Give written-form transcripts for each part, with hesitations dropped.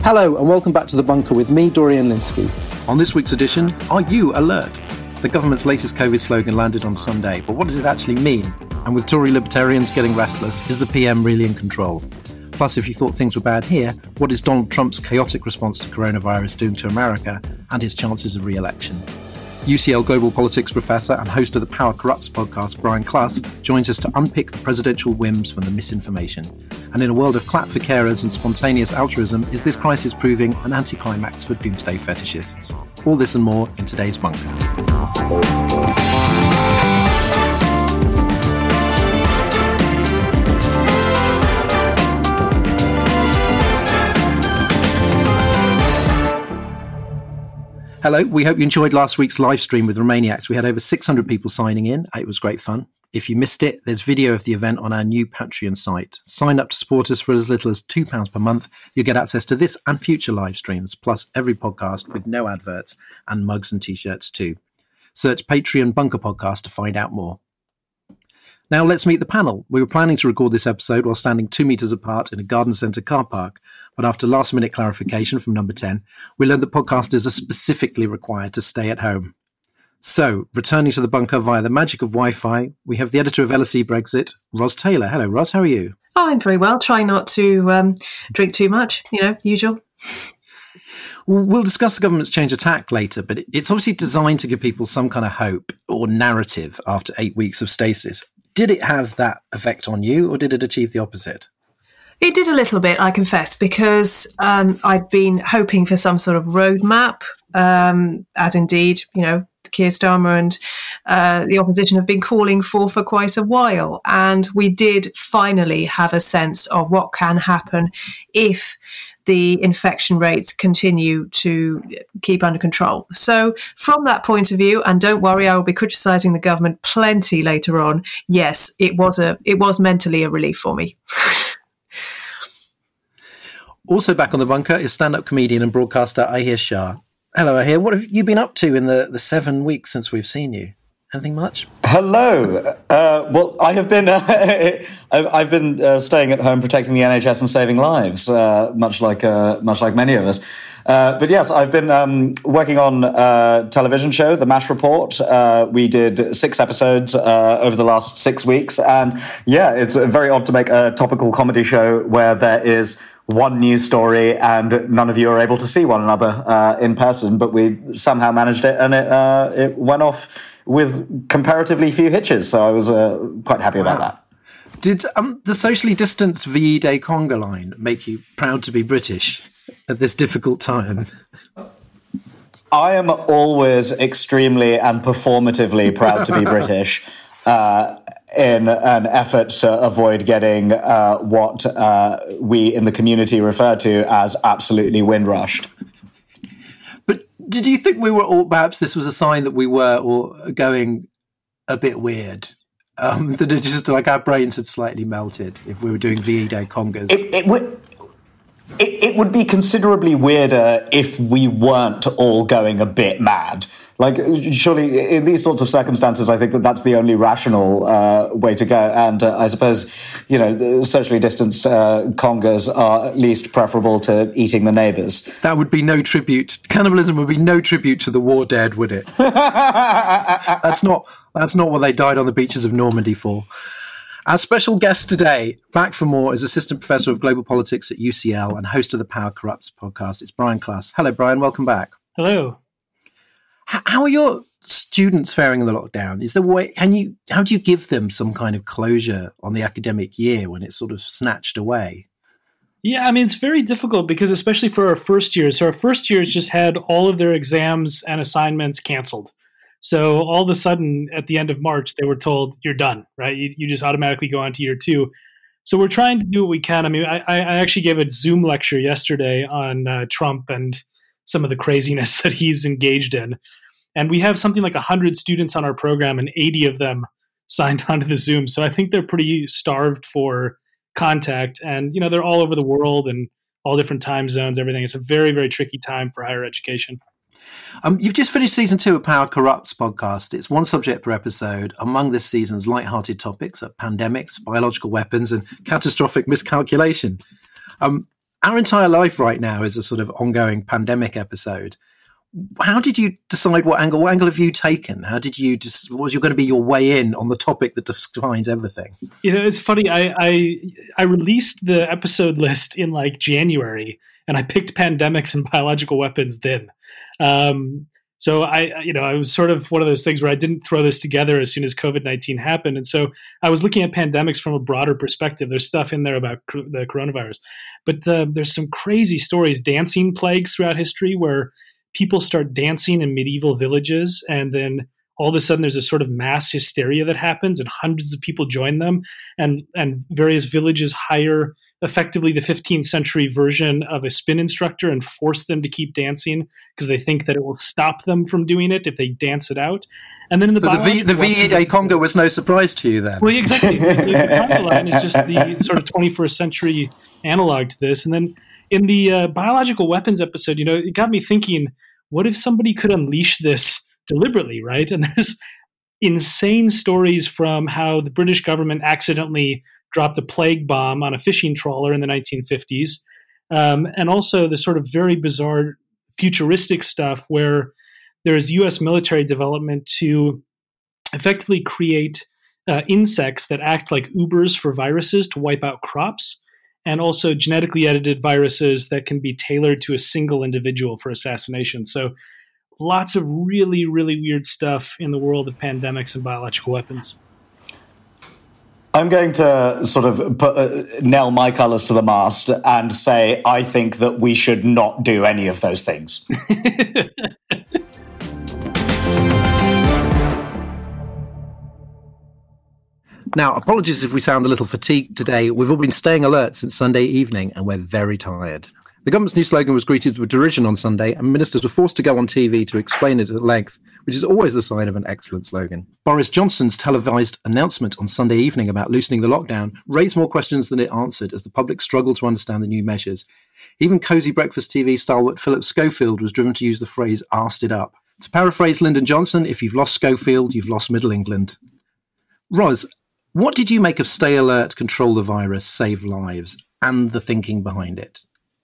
Hello and welcome back to The Bunker with me, Dorian Lynskey. On this week's edition, are you alert? The government's latest COVID slogan landed on Sunday, but what does it actually mean? And with Tory libertarians getting restless, is the PM really in control? Plus, if you thought things were bad here, what is Donald Trump's chaotic response to coronavirus doing to America and his chances of re-election? UCL Global Politics professor and host of the Power Corrupts podcast, Brian Clough, joins us to unpick the presidential whims from the misinformation. And in a world of clap for carers and spontaneous altruism, is this crisis proving an anticlimax for doomsday fetishists? All this and more in today's Bunker. Hello, we hope you enjoyed last week's live stream with Romaniacs. We had over 600 people signing in. It was great fun. If you missed it, there's video of the event on our new Patreon site. Sign up to support us for as little as £2 per month. You'll get access to this and future live streams, plus every podcast with no adverts and mugs and t-shirts too. Search Patreon Bunker Podcast to find out more. Now let's meet the panel. We were planning to record this episode while standing 2 metres apart in a garden centre car park, but after last-minute clarification from number 10, we learned that podcasters are specifically required to stay at home. So, returning to the bunker via the magic of Wi-Fi, we have the editor of LSE Brexit, Ros Taylor. Hello, Ros, how are you? Oh, I'm very well. Try not to drink too much, usual. We'll discuss the government's change of tack later, but it's obviously designed to give people some kind of hope or narrative after 8 weeks of stasis. Did it have that effect on you, or did it achieve the opposite? It did a little bit, I confess, because I'd been hoping for some sort of roadmap, as indeed, Keir Starmer and the opposition have been calling for quite a while. And we did finally have a sense of what can happen if the infection rates continue to keep under control. So from that point of view, and don't worry, I will be criticising the government plenty later on, yes, it was mentally a relief for me. Also back on the bunker is stand-up comedian and broadcaster Ahir Shah. Hello, Ahir. What have you been up to in the 7 weeks since we've seen you? Anything much? Hello. Well, I have been I've been staying at home, protecting the NHS and saving lives, much like many of us. But yes, I've been working on a television show, The MASH Report. We did 6 episodes over the last 6 weeks, and yeah, it's very odd to make a topical comedy show where there is one news story and none of you are able to see one another in person, but we somehow managed it, and it went off with comparatively few hitches, so I was quite happy about that. Did the socially distanced VE Day conga line make you proud to be British at this difficult time? I am always extremely and performatively proud to be British in an effort to avoid getting what we in the community refer to as absolutely windrushed. But did you think we were all, perhaps this was a sign that we were all going a bit weird? That it just like our brains had slightly melted if we were doing VE Day congas? It would be considerably weirder if we weren't all going a bit mad. Like, surely in these sorts of circumstances, I think that's the only rational way to go. And I suppose, socially distanced congas are at least preferable to eating the neighbours. That would be no tribute. Cannibalism would be no tribute to the war dead, would it? That's not what they died on the beaches of Normandy for. Our special guest today, back for more, is Assistant Professor of Global Politics at UCL and host of the Power Corrupts podcast. It's Brian Clough. Hello, Brian. Welcome back. Hello. How are your students faring in the lockdown? Is there a way? How do you give them some kind of closure on the academic year when it's sort of snatched away? Yeah, I mean, it's very difficult because especially for our first years. So our first years just had all of their exams and assignments canceled. So all of a sudden, at the end of March, they were told, you're done, right? You just automatically go on to year 2. So we're trying to do what we can. I mean, I actually gave a Zoom lecture yesterday on Trump and some of the craziness that he's engaged in. And we have something like 100 students on our program and 80 of them signed onto the Zoom. So I think they're pretty starved for contact. And, they're all over the world and all different time zones, everything. It's a very, very tricky time for higher education. You've just finished season 2 of Power Corrupts podcast. It's one subject per episode. Among this season's light-hearted topics are pandemics, biological weapons, and catastrophic miscalculation. Our entire life right now is a sort of ongoing pandemic episode. How did you decide what angle have you taken? How did you what was going to be your way in on the topic that defines everything? It's funny. I released the episode list in like January, and I picked pandemics and biological weapons then. So I was sort of one of those things where I didn't throw this together as soon as COVID-19 happened. And so I was looking at pandemics from a broader perspective. There's stuff in there about the coronavirus, but there's some crazy stories, dancing plagues throughout history where people start dancing in medieval villages, and then all of a sudden there's a sort of mass hysteria that happens, and hundreds of people join them, and various villages hire effectively the 15th century version of a spin instructor and force them to keep dancing because they think that it will stop them from doing it if they dance it out. And then in the VE Day Congo was no surprise to you then. Well, exactly. The Congo line is just the sort of 21st century analog to this. And then in the biological weapons episode, it got me thinking, what if somebody could unleash this deliberately, right? And there's insane stories from how the British government accidentally dropped a plague bomb on a fishing trawler in the 1950s. And also the sort of very bizarre futuristic stuff where there's U.S. military development to effectively create insects that act like Ubers for viruses to wipe out crops, and also genetically edited viruses that can be tailored to a single individual for assassination. So lots of really, really weird stuff in the world of pandemics and biological weapons. I'm going to sort of nail my colours to the mast and say I think that we should not do any of those things. Now, apologies if we sound a little fatigued today. We've all been staying alert since Sunday evening, and we're very tired. The government's new slogan was greeted with derision on Sunday, and ministers were forced to go on TV to explain it at length, which is always the sign of an excellent slogan. Boris Johnson's televised announcement on Sunday evening about loosening the lockdown raised more questions than it answered as the public struggled to understand the new measures. Even cosy breakfast TV stalwart Philip Schofield was driven to use the phrase "arsed it up." To paraphrase Lyndon Johnson, if you've lost Schofield, you've lost Middle England. Ros, what did you make of stay alert, control the virus, save lives, and the thinking behind it?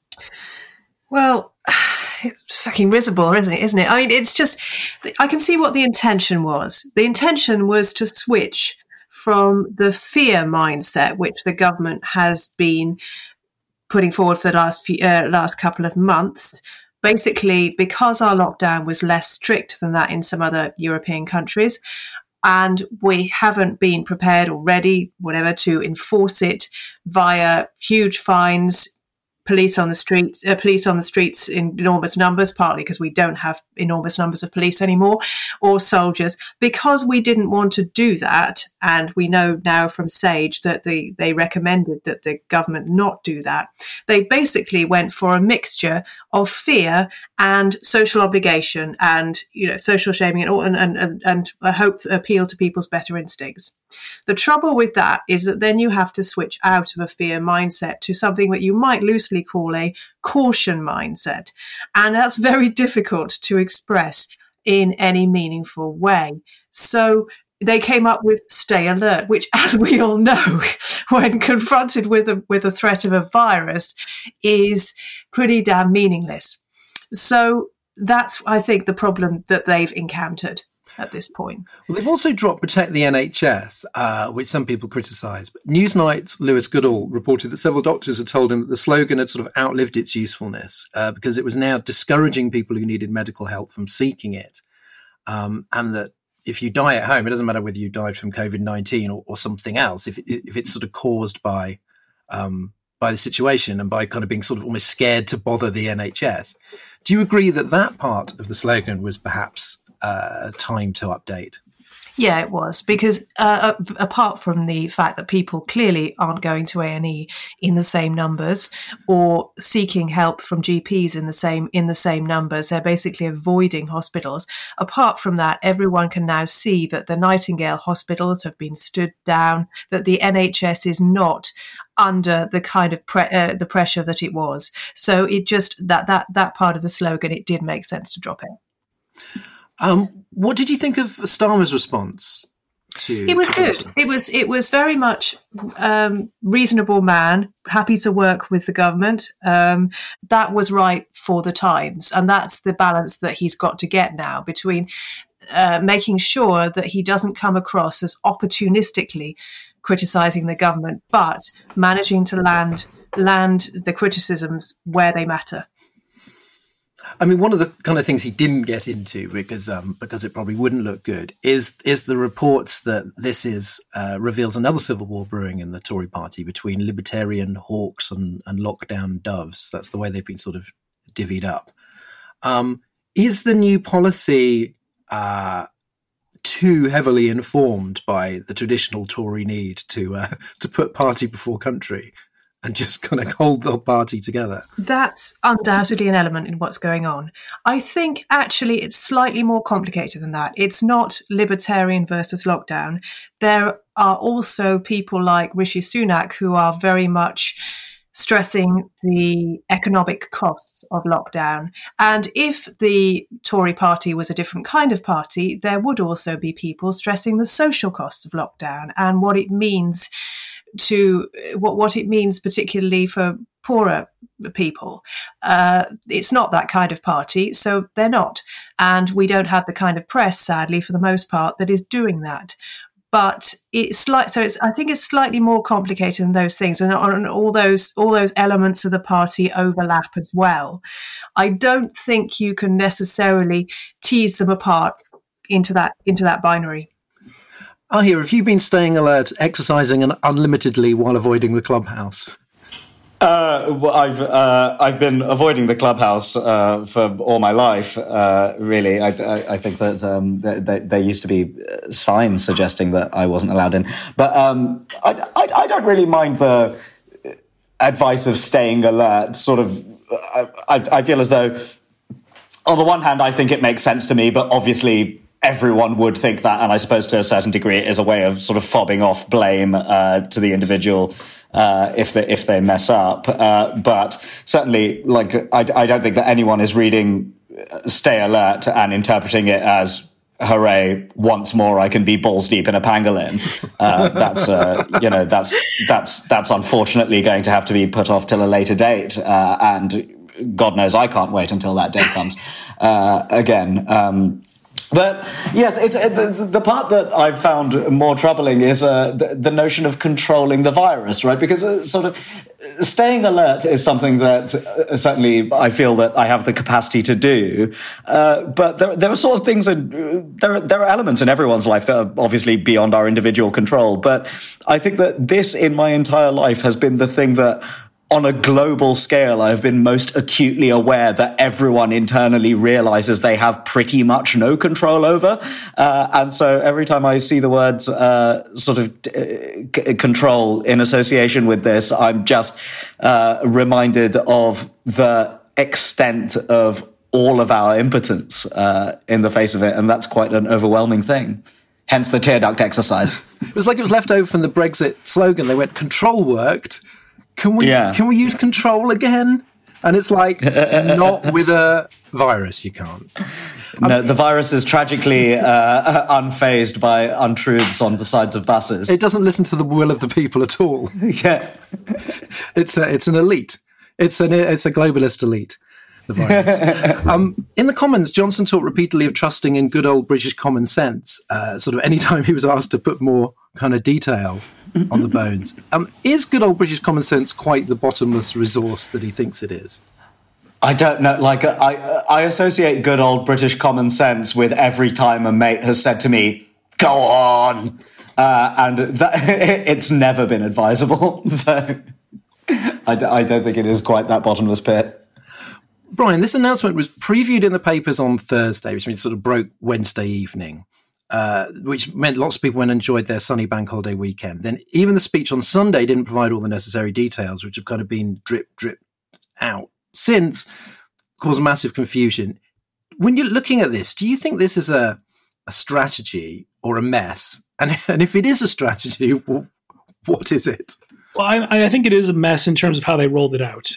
Well, it's fucking risible, isn't it? I mean, it's just, I can see what the intention was. The intention was to switch from the fear mindset, which the government has been putting forward for the last couple of months. Basically, because our lockdown was less strict than that in some other European countries, and we haven't been prepared or ready, whatever, to enforce it via huge fines, police on the streets in enormous numbers, partly because we don't have enormous numbers of police anymore, or soldiers. Because we didn't want to do that, and we know now from SAGE that they recommended that the government not do that, they basically went for a mixture of fear and social obligation and social shaming and a hope appeal to people's better instincts. The trouble with that is that then you have to switch out of a fear mindset to something that you might loosely call a caution mindset. And that's very difficult to express in any meaningful way. So they came up with stay alert, which, as we all know, when confronted with a threat of a virus, is pretty damn meaningless. So that's, I think, the problem that they've encountered at this point. Well, they've also dropped Protect the NHS, which some people criticise. But Newsnight's Lewis Goodall reported that several doctors had told him that the slogan had sort of outlived its usefulness because it was now discouraging people who needed medical help from seeking it. And that if you die at home, it doesn't matter whether you died from COVID-19 or something else, if it's sort of caused by the situation and by kind of being sort of almost scared to bother the NHS. Do you agree that part of the slogan was perhaps time to update? Yeah, it was, because apart from the fact that people clearly aren't going to A&E in the same numbers or seeking help from GPs in the same numbers, they're basically avoiding hospitals. Apart from that, everyone can now see that the Nightingale hospitals have been stood down, that the NHS is not under the kind of the pressure that it was. So it just that part of the slogan, it did make sense to drop it. What did you think of Starmer's response? He was good. It was very much reasonable man, happy to work with the government. That was right for the times, and that's the balance that he's got to get now between making sure that he doesn't come across as opportunistically criticising the government, but managing to land the criticisms where they matter. I mean, one of the kind of things he didn't get into because it probably wouldn't look good is the reports that this reveals another civil war brewing in the Tory party between libertarian hawks and lockdown doves. That's the way they've been sort of divvied up. Is the new policy too heavily informed by the traditional Tory need to put party before country and just kind of hold the party together? That's undoubtedly an element in what's going on. I think actually it's slightly more complicated than that. It's not libertarian versus lockdown. There are also people like Rishi Sunak who are very much stressing the economic costs of lockdown. And if the Tory party was a different kind of party, there would also be people stressing the social costs of lockdown and what it means particularly for poorer people. It's not that kind of party, so they're not. And we don't have the kind of press, sadly, for the most part, that is doing that. But I think it's slightly more complicated than those things, and all those elements of the party overlap as well. I don't think you can necessarily tease them apart into that binary. Ahir, have you been staying alert, exercising unlimitedly while avoiding the clubhouse? Well, I've been avoiding the clubhouse for all my life. Really, I think that there used to be signs suggesting that I wasn't allowed in, but I don't really mind the advice of staying alert. Sort of, I feel as though, on the one hand, I think it makes sense to me, but obviously everyone would think that, and I suppose to a certain degree it is a way of sort of fobbing off blame to the individual if they mess up. But certainly, like, I don't think that anyone is reading "Stay Alert" and interpreting it as "Hooray! Once more, I can be balls deep in a pangolin." That's unfortunately going to have to be put off till a later date, and God knows I can't wait until that day comes again. But yes, it's the part that I've found more troubling is the notion of controlling the virus, right? Because sort of staying alert is something that certainly I feel that I have the capacity to do. But there are sort of things, and there are elements in everyone's life that are obviously beyond our individual control. But I think that this, in my entire life, has been the thing that, on a global scale, I've been most acutely aware that everyone internally realizes they have pretty much no control over. And so every time I see the words control in association with this, I'm just reminded of the extent of all of our impotence in the face of it. And that's quite an overwhelming thing. Hence the tear duct exercise. It was like it was left over from the Brexit slogan. They went, control worked. Can we use control again? And it's like, not with a virus, you can't. No, the virus is tragically unfazed by untruths on the sides of buses. It doesn't listen to the will of the people at all. Yeah, it's an elite. It's a globalist elite. The virus. In the Commons, Johnson talked repeatedly of trusting in good old British common sense. Sort of any time he was asked to put more kind of detail on the bones. Is good old British common sense quite the bottomless resource that he thinks it is? I don't know. Like, I associate good old British common sense with every time a mate has said to me, "Go on," and it's never been advisable. So I don't think it is quite that bottomless pit. Brian, this announcement was previewed in the papers on Thursday, which means it sort of broke Wednesday evening. Which meant lots of people went and enjoyed their sunny bank holiday weekend. Then even the speech on Sunday didn't provide all the necessary details, which have kind of been drip out since, caused massive confusion. When you're looking at this, do you think this is a strategy or a mess? And if it is a strategy, what is it? Well, I think it is a mess in terms of how they rolled it out.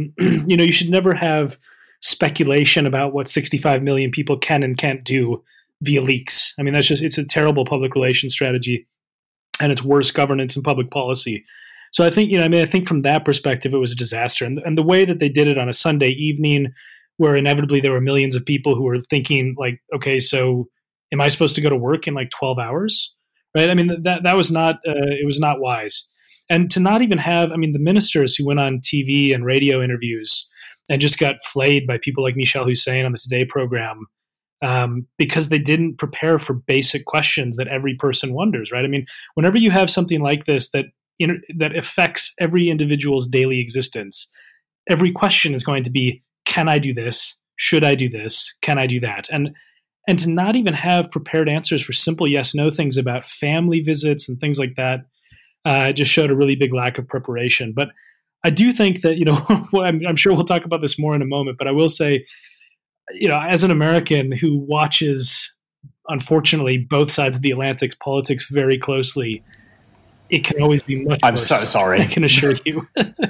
You should never have speculation about what 65 million people can and can't do via leaks. I mean, it's a terrible public relations strategy, and it's worse governance and public policy. So I think, I think from that perspective, it was a disaster. And the way that they did it on a Sunday evening, where inevitably there were millions of people who were thinking like, okay, so am I supposed to go to work in like 12 hours? Right? I mean, that was not, it was not wise. And to not even have, the ministers who went on TV and radio interviews and just got flayed by people like Michel Hussein on the Today program, because they didn't prepare for basic questions that every person wonders, right? I mean, whenever you have something like this that affects every individual's daily existence, every question is going to be, can I do this? Should I do this? Can I do that? And to not even have prepared answers for simple yes/no things about family visits and things like that just showed a really big lack of preparation. But I do think that, I'm sure we'll talk about this more in a moment, but I will say, as an American who watches, unfortunately, both sides of the Atlantic's politics very closely, it can always be much worse. I'm so sorry. I can assure you.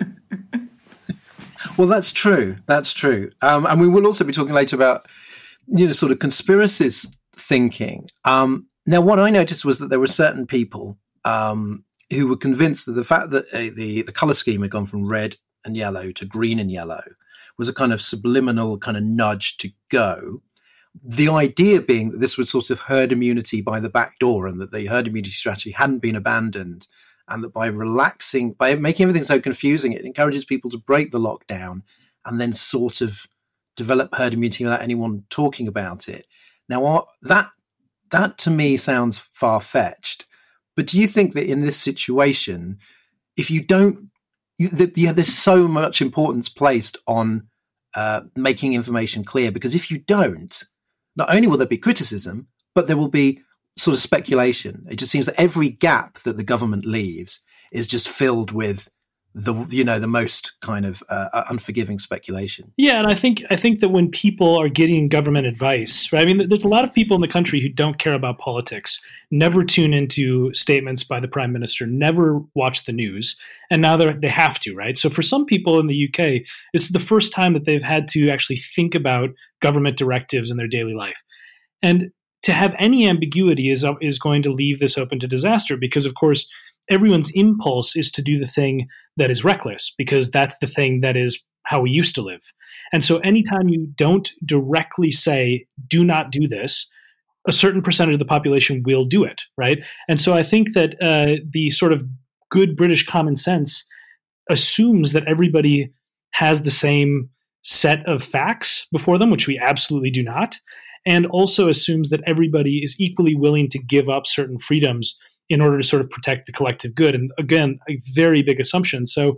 Well, that's true. That's true. And we will also be talking later about, sort of conspiracies thinking. Now, what I noticed was that there were certain people who were convinced that the fact that the color scheme had gone from red and yellow to green and yellow was a kind of subliminal kind of nudge to go. The idea being that this was sort of herd immunity by the back door, and that the herd immunity strategy hadn't been abandoned, and that by making everything so confusing, it encourages people to break the lockdown and then sort of develop herd immunity without anyone talking about it. Now, that to me sounds far-fetched. But do you think that in this situation, if you don't, there's so much importance placed on making information clear? Because if you don't, not only will there be criticism, but there will be sort of speculation. It just seems that every gap that the government leaves is just filled with the most kind of unforgiving speculation. Yeah, and I think that when people are getting government advice, right? I mean, there's a lot of people in the country who don't care about politics, never tune into statements by the prime minister, never watch the news, and now they have to, right? So for some people in the UK, this is the first time that they've had to actually think about government directives in their daily life, and to have any ambiguity is going to leave this open to disaster, because of course everyone's impulse is to do the thing that is reckless, because that's the thing that is how we used to live. And so anytime you don't directly say, do not do this, a certain percentage of the population will do it, right? And so I think that the sort of good British common sense assumes that everybody has the same set of facts before them, which we absolutely do not, and also assumes that everybody is equally willing to give up certain freedoms in order to sort of protect the collective good. And again, a very big assumption. So,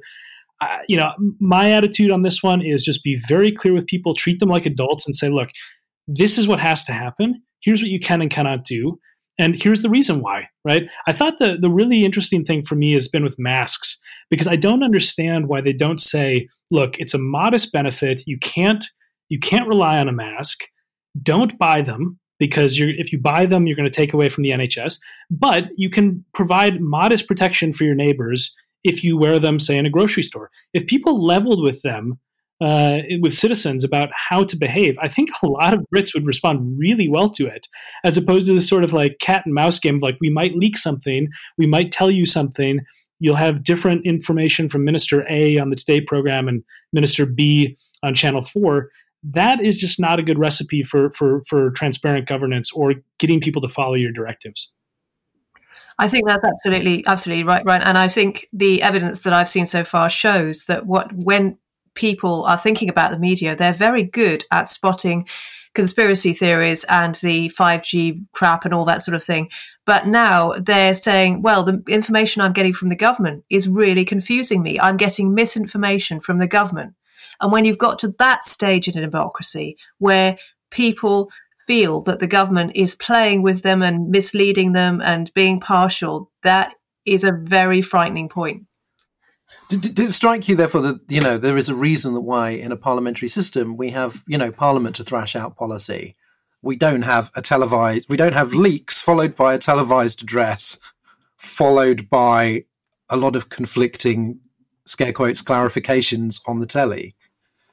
my attitude on this one is just be very clear with people, treat them like adults and say, look, this is what has to happen. Here's what you can and cannot do. And here's the reason why, right? I thought the really interesting thing for me has been with masks, because I don't understand why they don't say, look, it's a modest benefit. You can't rely on a mask. Don't buy them, because if you buy them, you're going to take away from the NHS. But you can provide modest protection for your neighbors if you wear them, say, in a grocery store. If people leveled with them, with citizens about how to behave, I think a lot of Brits would respond really well to it, as opposed to this sort of like cat and mouse game of like, we might leak something, we might tell you something, you'll have different information from Minister A on the Today program and Minister B on Channel 4. That is just not a good recipe for transparent governance or getting people to follow your directives. I think that's absolutely right. And I think the evidence that I've seen so far shows that when people are thinking about the media, they're very good at spotting conspiracy theories and the 5G crap and all that sort of thing. But now they're saying, well, the information I'm getting from the government is really confusing me. I'm getting misinformation from the government. And when you've got to that stage in a democracy where people feel that the government is playing with them and misleading them and being partial, that is a very frightening point. Did it strike you, therefore, that there is a reason that why in a parliamentary system we have Parliament to thrash out policy? We don't have leaks followed by a televised address, followed by a lot of conflicting scare quotes clarifications on the telly.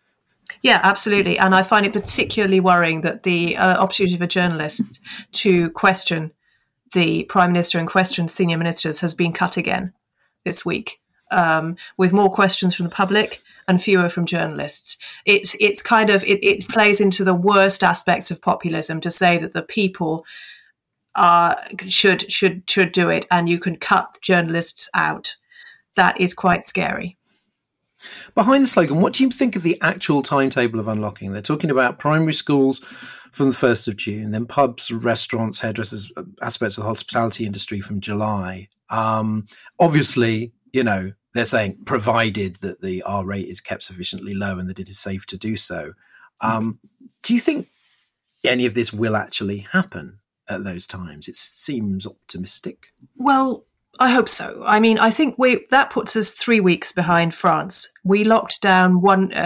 Yeah, absolutely. And I find it particularly worrying that the opportunity for journalists to question the Prime Minister and question senior ministers has been cut again this week, with more questions from the public and fewer from journalists. It's kind of, it plays into the worst aspects of populism to say that the people should do it and you can cut journalists out. That is quite scary. Behind the slogan, what do you think of the actual timetable of unlocking? They're talking about primary schools from the 1st of June, then pubs, restaurants, hairdressers, aspects of the hospitality industry from July. Obviously, they're saying provided that the R rate is kept sufficiently low and that it is safe to do so. Do you think any of this will actually happen at those times? It seems optimistic. Well, I hope so. I mean, I think that puts us 3 weeks behind France. We locked down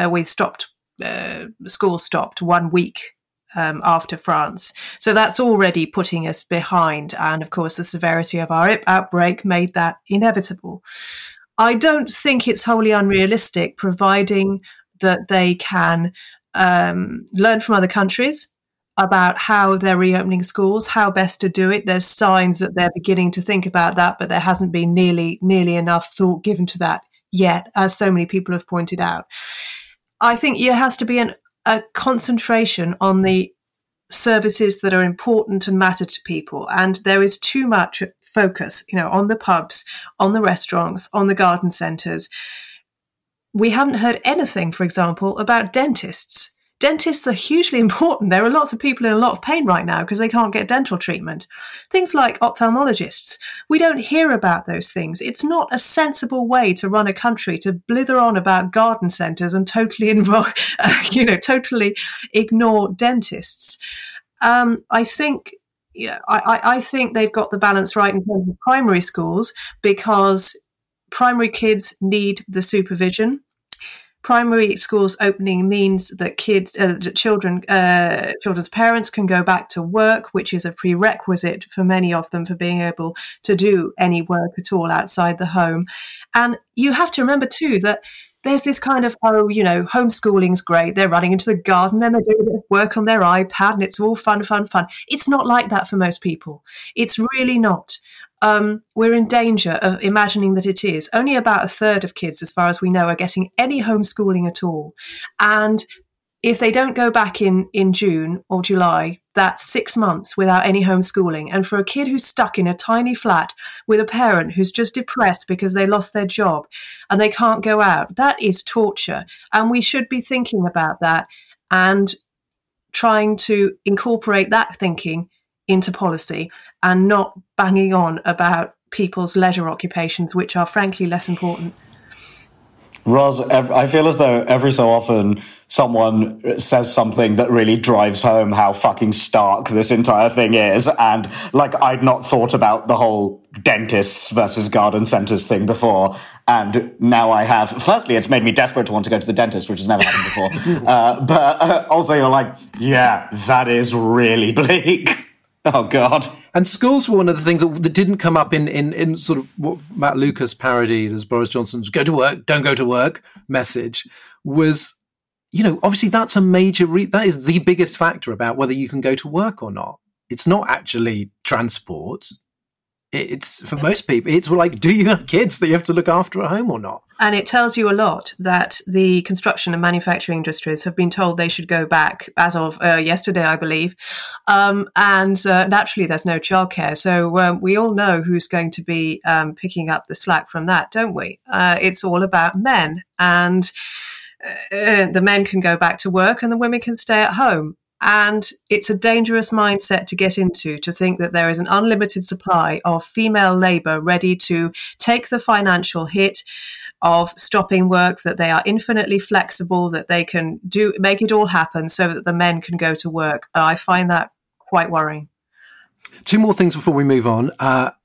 schools stopped 1 week after France. So that's already putting us behind. And of course, the severity of our outbreak made that inevitable. I don't think it's wholly unrealistic, providing that they can learn from other countries about how they're reopening schools, how best to do it. There's signs that they're beginning to think about that, but there hasn't been nearly enough thought given to that yet, as so many people have pointed out. I think there has to be a concentration on the services that are important and matter to people. And there is too much focus, on the pubs, on the restaurants, on the garden centres. We haven't heard anything, for example, about dentists. Dentists are hugely important. There are lots of people in a lot of pain right now because they can't get dental treatment. Things like ophthalmologists. We don't hear about those things. It's not a sensible way to run a country to blither on about garden centres and totally totally ignore dentists. I think they've got the balance right in terms of primary schools because primary kids need the supervision. Primary schools opening means that children's parents can go back to work, which is a prerequisite for many of them for being able to do any work at all outside the home. And you have to remember too that there's this kind of, homeschooling's great. They're running into the garden, then they're doing a bit of work on their iPad and it's all fun. It's not like that for most people. It's really not. We're in danger of imagining that it is. Only about a third of kids, as far as we know, are getting any homeschooling at all. And if they don't go back in June or July, that's 6 months without any homeschooling. And for a kid who's stuck in a tiny flat with a parent who's just depressed because they lost their job and they can't go out, that is torture. And we should be thinking about that and trying to incorporate that thinking into policy and not banging on about people's leisure occupations, which are frankly less important. Roz, I feel as though every so often someone says something that really drives home how fucking stark this entire thing is. And I'd not thought about the whole dentists versus garden centres thing before. And now I have. Firstly, it's made me desperate to want to go to the dentist, which has never happened before. But also you're like, yeah, that is really bleak. Oh, God. And schools were one of the things that didn't come up in sort of what Matt Lucas parodied as Boris Johnson's go to work, don't go to work message was, obviously that's a major, that is the biggest factor about whether you can go to work or not. It's not actually transport. It's for most people, it's like, do you have kids that you have to look after at home or not? And it tells you a lot that the construction and manufacturing industries have been told they should go back as of yesterday, I believe. And naturally, there's no childcare. So we all know who's going to be picking up the slack from that, don't we? It's all about men. And the men can go back to work and the women can stay at home. And it's a dangerous mindset to get into, to think that there is an unlimited supply of female labour ready to take the financial hit of stopping work, that they are infinitely flexible, that they can make it all happen so that the men can go to work. I find that quite worrying. Two more things before we move on.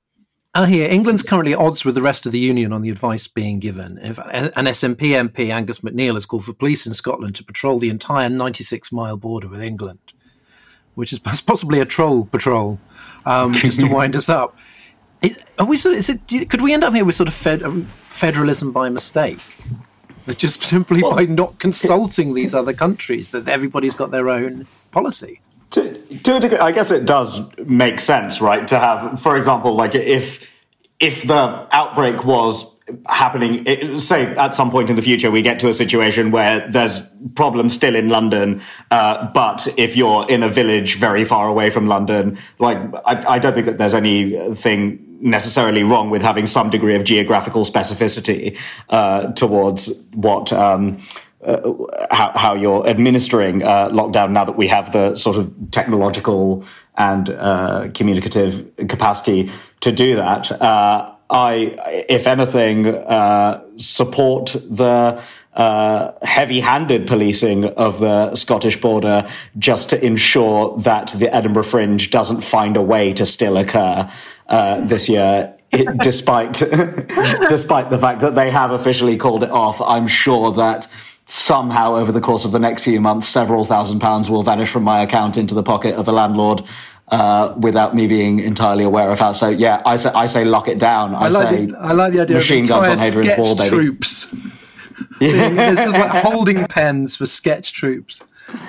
Here, England's currently at odds with the rest of the Union on the advice being given. An SNP MP, Angus MacNeil, has called for police in Scotland to patrol the entire 96-mile border with England, which is possibly a troll patrol, just to wind us up. Could we end up here with sort of federalism by mistake? just simply by not consulting these other countries, that everybody's got their own policy. To a degree, I guess it does make sense, right? To have, for example, like if the outbreak was happening, say at some point in the future, we get to a situation where there's problems still in London, but if you're in a village very far away from London, like I don't think that there's anything necessarily wrong with having some degree of geographical specificity towards what how you're administering lockdown, now that we have the sort of technological and communicative capacity to do that. I, if anything, support the heavy-handed policing of the Scottish border, just to ensure that the Edinburgh Fringe doesn't find a way to still occur this year. Despite the fact that they have officially called it off. I'm sure that somehow over the course of the next few months, several £1,000s will vanish from my account into the pocket of a landlord without me being entirely aware of how. So yeah, I say lock it down. I like the idea machine of guns on Hadrian's Wall, baby. Troops. There's just like holding pens for sketch troops.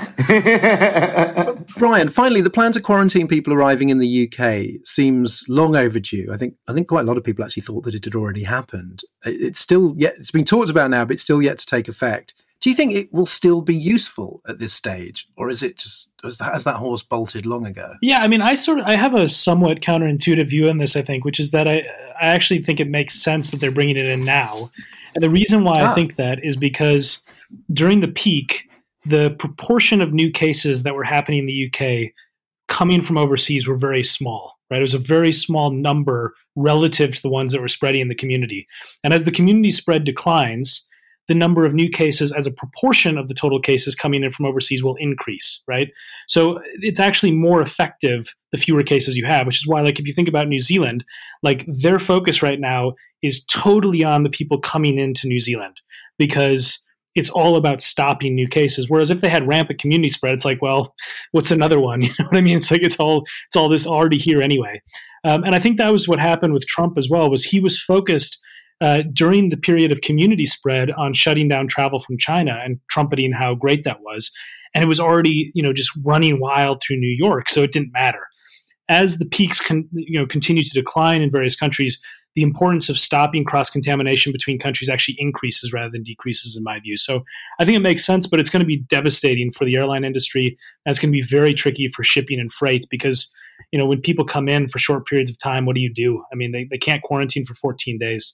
Brian, finally, the plan to quarantine people arriving in the UK seems long overdue. I think quite a lot of people actually thought that it had already happened. It's been talked about now, but it's still yet to take effect. Do you think it will still be useful at this stage, or is it just has that horse bolted long ago? Yeah, I mean, I have a somewhat counterintuitive view on this, I think, which is that I actually think it makes sense that they're bringing it in now. And the reason why I think that is because during the peak, the proportion of new cases that were happening in the UK coming from overseas were very small, right? It was a very small number relative to the ones that were spreading in the community. And as the community spread declines, the number of new cases as a proportion of the total cases coming in from overseas will increase, right? So it's actually more effective the fewer cases you have, which is why, like, if you think about New Zealand, like, their focus right now is totally on the people coming into New Zealand, because it's all about stopping new cases. Whereas if they had rampant community spread, it's like, well, what's another one? You know what I mean? It's like it's all this already here anyway. And I think that was what happened with Trump as well. Was he was focused during the period of community spread on shutting down travel from China and trumpeting how great that was, and it was already just running wild through New York, so it didn't matter. As the peaks continue to decline in various countries, the importance of stopping cross-contamination between countries actually increases rather than decreases, in my view. So I think it makes sense, but it's going to be devastating for the airline industry, and it's going to be very tricky for shipping and freight, because when people come in for short periods of time, what do you do? I mean, they can't quarantine for 14 days.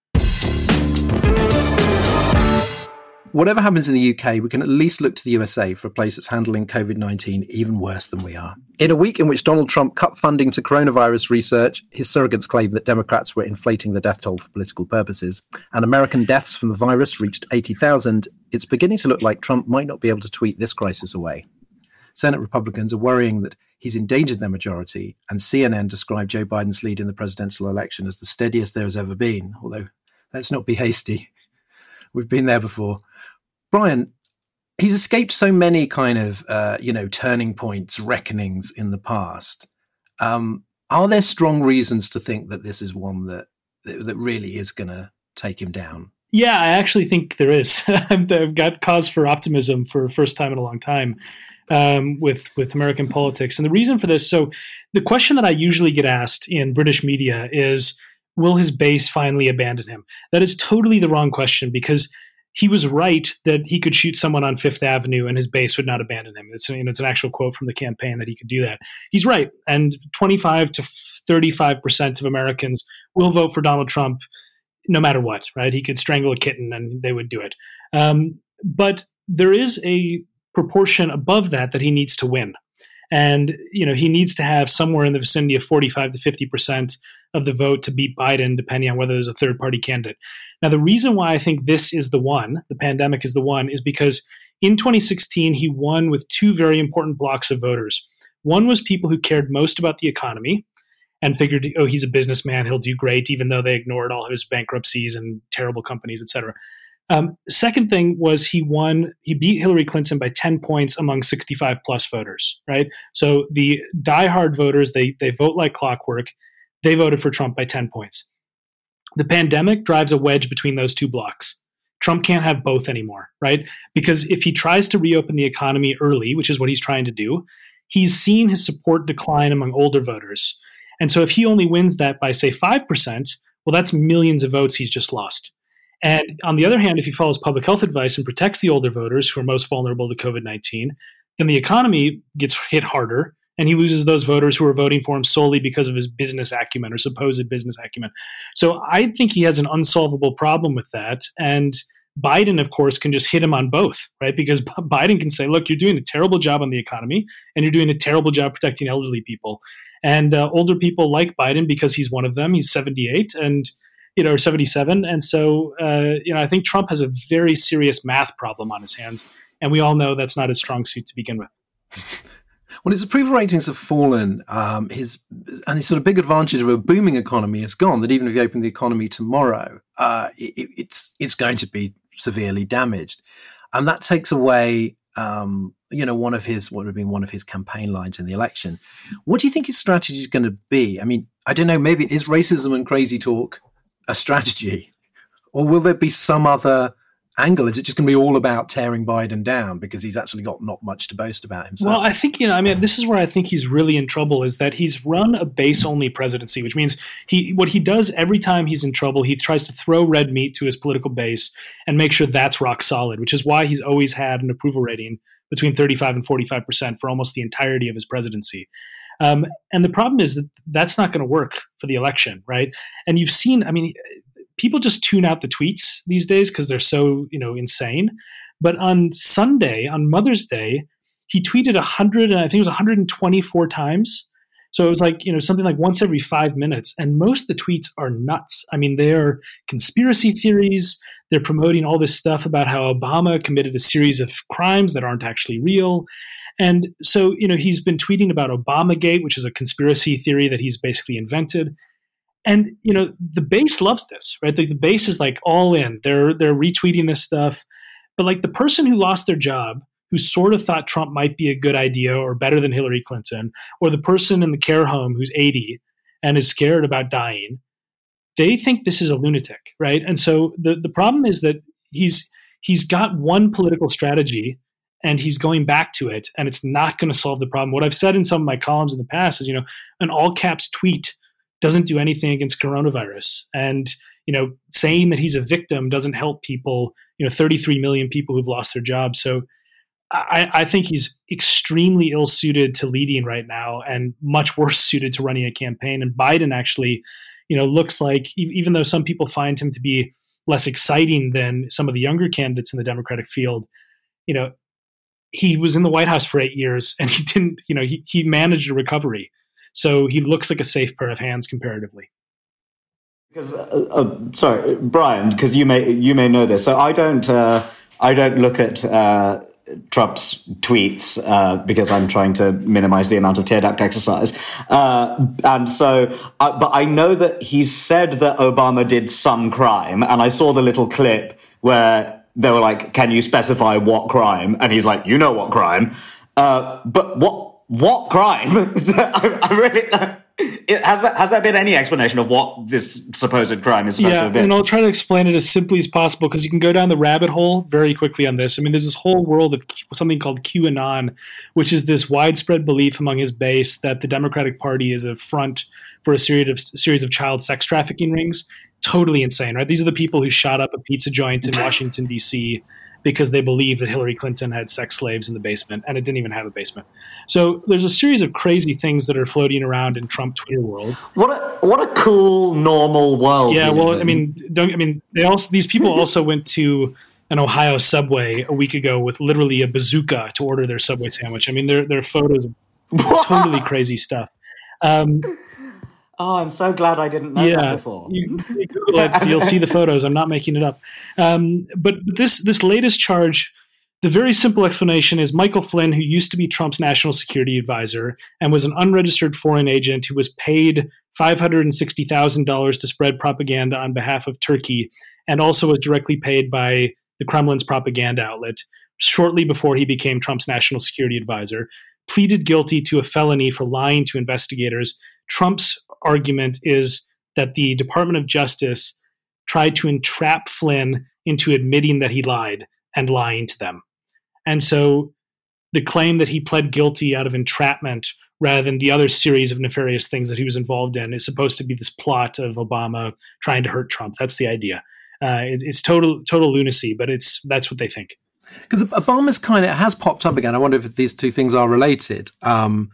Whatever happens in the UK, we can at least look to the USA for a place that's handling COVID-19 even worse than we are. In a week in which Donald Trump cut funding to coronavirus research, his surrogates claimed that Democrats were inflating the death toll for political purposes, and American deaths from the virus reached 80,000, it's beginning to look like Trump might not be able to tweet this crisis away. Senate Republicans are worrying that he's endangered their majority, and CNN described Joe Biden's lead in the presidential election as the steadiest there has ever been, although let's not be hasty. We've been there before. Brian, he's escaped so many kind of, turning points, reckonings in the past. Are there strong reasons to think that this is one that really is going to take him down? Yeah, I actually think there is. I've got cause for optimism for the first time in a long time with American politics. And the reason for this, so the question that I usually get asked in British media is, will his base finally abandon him? That is totally the wrong question, because he was right that he could shoot someone on Fifth Avenue and his base would not abandon him. It's an actual quote from the campaign that he could do that. He's right. And 25 to 35% of Americans will vote for Donald Trump no matter what, right? He could strangle a kitten and they would do it. But there is a proportion above that he needs to win. And, he needs to have somewhere in the vicinity of 45 to 50% of the vote to beat Biden, depending on whether there's a third-party candidate. Now, the reason why I think this is the one, the pandemic is the one, is because in 2016, he won with two very important blocks of voters. One was people who cared most about the economy and figured, oh, he's a businessman, he'll do great, even though they ignored all of his bankruptcies and terrible companies, et cetera. Second thing was he beat Hillary Clinton by 10 points among 65 plus voters, right? So the diehard voters, they vote like clockwork. They voted for Trump by 10 points. The pandemic drives a wedge between those two blocks. Trump can't have both anymore, right? Because if he tries to reopen the economy early, which is what he's trying to do, he's seen his support decline among older voters. And so if he only wins that by, say, 5%, well, that's millions of votes he's just lost. And on the other hand, if he follows public health advice and protects the older voters who are most vulnerable to COVID-19, then the economy gets hit harder, and he loses those voters who are voting for him solely because of his business acumen or supposed business acumen. So I think he has an unsolvable problem with that. And Biden, of course, can just hit him on both, right? Because Biden can say, look, you're doing a terrible job on the economy, and you're doing a terrible job protecting elderly people. And older people like Biden because he's one of them. He's 78 and, or 77. And so, I think Trump has a very serious math problem on his hands. And we all know that's not his strong suit to begin with. Well, his approval ratings have fallen. His sort of big advantage of a booming economy is gone. That even if you open the economy tomorrow, it's going to be severely damaged, and that takes away, one of his what would have been one of his campaign lines in the election. What do you think his strategy is going to be? I mean, I don't know. Maybe is racism and crazy talk a strategy, or will there be some other angle? Is it just going to be all about tearing Biden down because he's actually got not much to boast about himself? Well, I think, this is where I think he's really in trouble, is that he's run a base-only presidency, which means what he does every time he's in trouble, he tries to throw red meat to his political base and make sure that's rock solid, which is why he's always had an approval rating between 35 and 45% for almost the entirety of his presidency. And the problem is that that's not going to work for the election, right? And you've seen, people just tune out the tweets these days because they're so, insane. But on Sunday, on Mother's Day, he tweeted 124 times. So it was like, something like once every 5 minutes. And most of the tweets are nuts. They're conspiracy theories. They're promoting all this stuff about how Obama committed a series of crimes that aren't actually real. And so, he's been tweeting about Obamagate, which is a conspiracy theory that he's basically invented. And, the base loves this, right? The base is like all in. They're retweeting this stuff. But like the person who lost their job, who sort of thought Trump might be a good idea or better than Hillary Clinton, or the person in the care home who's 80 and is scared about dying, they think this is a lunatic, right? And so the problem is that he's got one political strategy and he's going back to it, and it's not going to solve the problem. What I've said in some of my columns in the past is, an all caps tweet doesn't do anything against coronavirus. And, saying that he's a victim doesn't help people, 33 million people who've lost their jobs. So I think he's extremely ill-suited to leading right now and much worse suited to running a campaign. And Biden actually, looks like, even though some people find him to be less exciting than some of the younger candidates in the Democratic field, he was in the White House for 8 years and he didn't, he managed a recovery. So he looks like a safe pair of hands comparatively. Because, sorry, Brian, because you may know this. So I don't look at Trump's tweets because I'm trying to minimize the amount of tear duct exercise. And so, but I know that he said that Obama did some crime, and I saw the little clip where they were like, "Can you specify what crime?" And he's like, "You know what crime?" But what crime? I really. Has there been any explanation of what this supposed crime is supposed to have been? And I'll try to explain it as simply as possible because you can go down the rabbit hole very quickly on this. There's this whole world of something called QAnon, which is this widespread belief among his base that the Democratic Party is a front for a series of child sex trafficking rings. Totally insane, right? These are the people who shot up a pizza joint in Washington, D.C., because they believe that Hillary Clinton had sex slaves in the basement, and it didn't even have a basement. So there's a series of crazy things that are floating around in Trump Twitter world. What a cool, normal world. Yeah, well, these people also went to an Ohio Subway a week ago with literally a bazooka to order their Subway sandwich. There are photos of totally crazy stuff. Oh, I'm so glad I didn't know that before. You'll see the photos. I'm not making it up. But this latest charge, the very simple explanation is Michael Flynn, who used to be Trump's national security advisor and was an unregistered foreign agent who was paid $560,000 to spread propaganda on behalf of Turkey, and also was directly paid by the Kremlin's propaganda outlet shortly before he became Trump's national security advisor, pleaded guilty to a felony for lying to investigators. Trump's argument is that the Department of Justice tried to entrap Flynn into admitting that he lied and lying to them. And so the claim that he pled guilty out of entrapment rather than the other series of nefarious things that he was involved in is supposed to be this plot of Obama trying to hurt Trump. That's the idea. It's total lunacy, but that's what they think. Because Obama's kind of has popped up again. I wonder if these two things are related. And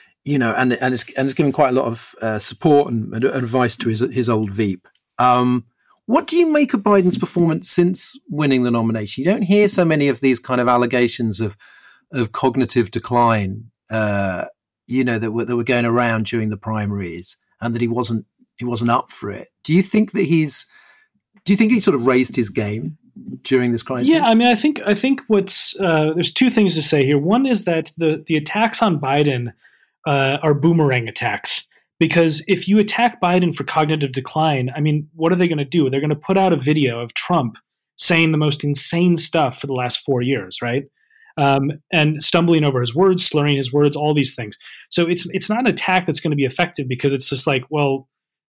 it's given quite a lot of support and advice to his old Veep. What do you make of Biden's performance since winning the nomination? You don't hear so many of these kind of allegations of cognitive decline, that were going around during the primaries, and that he wasn't up for it. Do you think he sort of raised his game during this crisis? Yeah, I mean, I think what's there's two things to say here. One is that the attacks on Biden are boomerang attacks, because if you attack Biden for cognitive decline, I mean, what are they going to do? They're going to put out a video of Trump saying the most insane stuff for the last 4 years, right? And stumbling over his words, slurring his words, all these things. So it's not an attack that's going to be effective, because it's just like, well,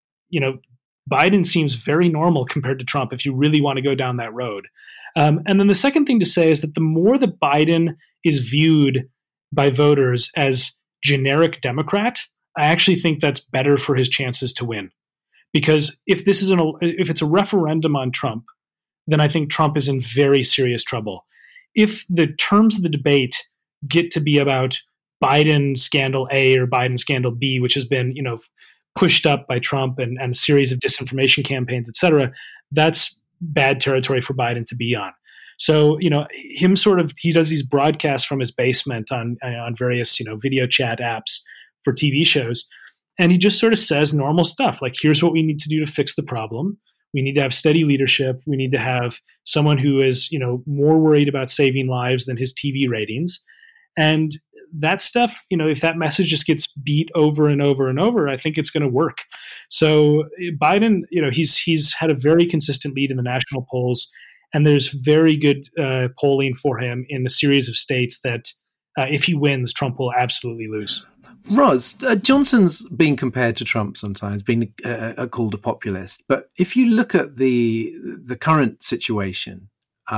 Biden seems very normal compared to Trump if you really want to go down that road. And then the second thing to say is that the more that Biden is viewed by voters as generic Democrat, I actually think that's better for his chances to win. Because if it's a referendum on Trump, then I think Trump is in very serious trouble. If the terms of the debate get to be about Biden scandal A or Biden scandal B, which has been, pushed up by Trump and a series of disinformation campaigns, et cetera, that's bad territory for Biden to be on. So, he does these broadcasts from his basement on various, video chat apps for TV shows. And he just sort of says normal stuff like, here's what we need to do to fix the problem. We need to have steady leadership. We need to have someone who is, more worried about saving lives than his TV ratings. And that stuff, if that message just gets beat over and over and over, I think it's going to work. So Biden, he's had a very consistent lead in the national polls, and there's very good polling for him in a series of states that if he wins, Trump will absolutely lose. Roz, Johnson's been compared to Trump sometimes, being called a populist. But if you look at the current situation,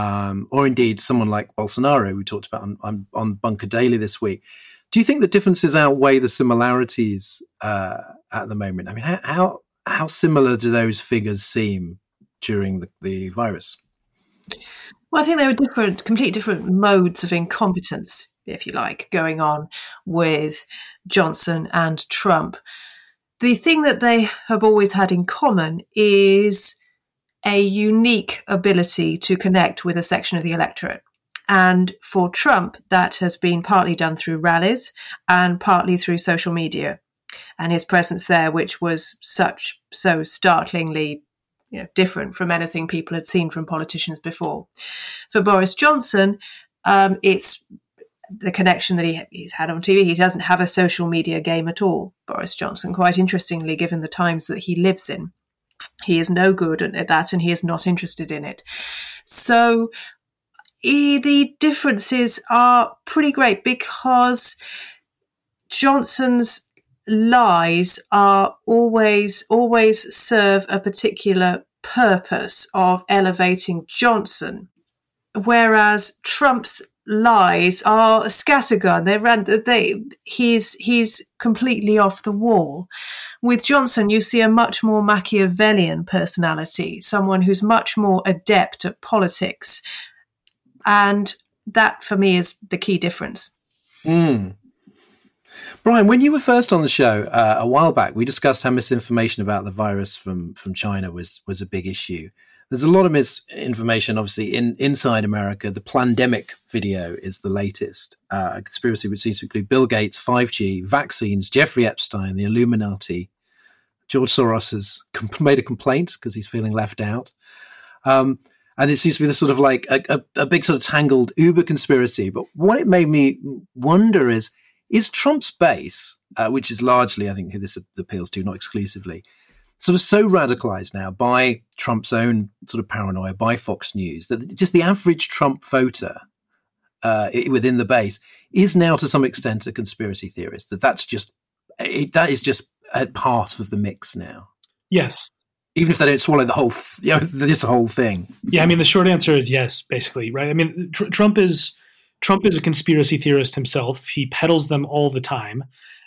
or indeed someone like Bolsonaro, we talked about on Bunker Daily this week, do you think the differences outweigh the similarities at the moment? I mean, how similar do those figures seem during the virus? Well, I think there are completely different modes of incompetence, if you like, going on with Johnson and Trump. The thing that they have always had in common is a unique ability to connect with a section of the electorate. And for Trump, that has been partly done through rallies and partly through social media and his presence there, which was so startlingly different from anything people had seen from politicians before. For Boris Johnson, it's the connection that he's had on TV. He doesn't have a social media game at all, Boris Johnson, quite interestingly, given the times that he lives in. He is no good at that, and he is not interested in it. So the differences are pretty great, because Johnson's lies are always serve a particular purpose of elevating Johnson, whereas Trump's lies are scattergun. He's completely off the wall. With Johnson, you see a much more Machiavellian personality, someone who's much more adept at politics. And that, for me, is the key difference. Brian, when you were first on the show a while back, we discussed how misinformation about the virus from China was a big issue. There's a lot of misinformation, obviously, inside America. The Plandemic video is the latest. A conspiracy which seems to include Bill Gates, 5G, vaccines, Jeffrey Epstein, the Illuminati. George Soros has made a complaint because he's feeling left out. And it seems to be this sort of like a big sort of tangled Uber conspiracy. But what it made me wonder is Trump's base, which is largely, I think this appeals to, not exclusively, sort of so radicalized now by Trump's own sort of paranoia, by Fox News, that just the average Trump voter within the base is now to some extent a conspiracy theorist, that is just a part of the mix now. Yes. even if they don't swallow the whole, this whole thing. Yeah, I mean, the short answer is yes, basically, right? I mean, Trump is a conspiracy theorist himself. He peddles them all the time.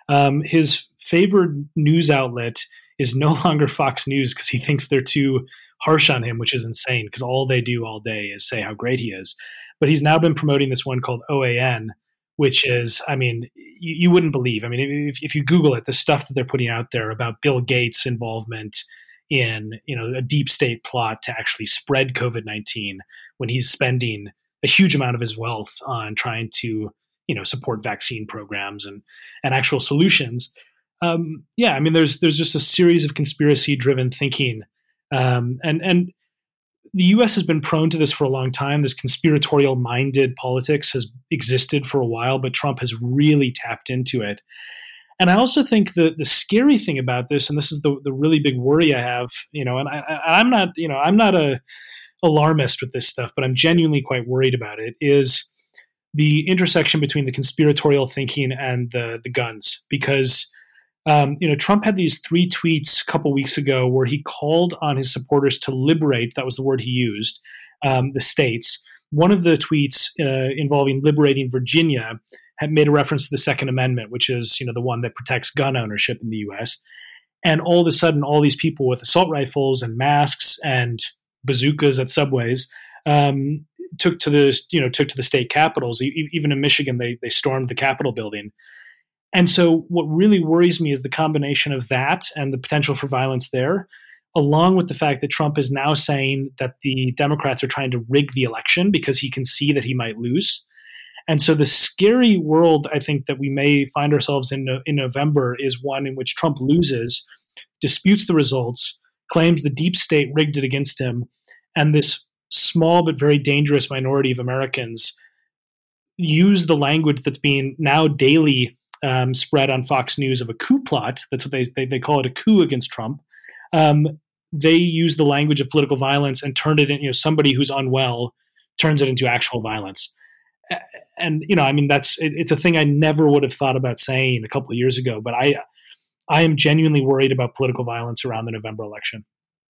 His favored news outlet is no longer Fox News because he thinks they're too harsh on him, which is insane because all they do all day is say how great he is. But he's now been promoting this one called OAN, which is, I mean, you wouldn't believe. I mean, if you Google it, the stuff that they're putting out there about Bill Gates' involvement in, a deep state plot to actually spread COVID-19 when he's spending a huge amount of his wealth on trying to, support vaccine programs and actual solutions. I mean, there's just a series of conspiracy-driven thinking, and the U.S. has been prone to this for a long time. This conspiratorial-minded politics has existed for a while, but Trump has really tapped into it. And I also think the scary thing about this, and this is the really big worry I have, and I'm not a alarmist with this stuff, but I'm genuinely quite worried about it, is the intersection between the conspiratorial thinking and the guns. Because Trump had these 3 tweets a couple weeks ago where he called on his supporters to liberate, that was the word he used, the states. One of the tweets involving liberating Virginia had made a reference to the Second Amendment, which is, the one that protects gun ownership in the U.S. And all of a sudden, all these people with assault rifles and masks and bazookas at subways took to the state capitals. Even in Michigan, they stormed the Capitol building. And so what really worries me is the combination of that and the potential for violence there, along with the fact that Trump is now saying that the Democrats are trying to rig the election because he can see that he might lose. And so the scary world, I think, that we may find ourselves in November is one in which Trump loses, disputes the results, claims the deep state rigged it against him, and this small but very dangerous minority of Americans use the language that's being now daily spread on Fox News of a coup plot. That's what they call it, a coup against Trump. They use the language of political violence and turn it into, somebody who's unwell turns it into actual violence. And, I mean, it's a thing I never would have thought about saying a couple of years ago, but I am genuinely worried about political violence around the November election.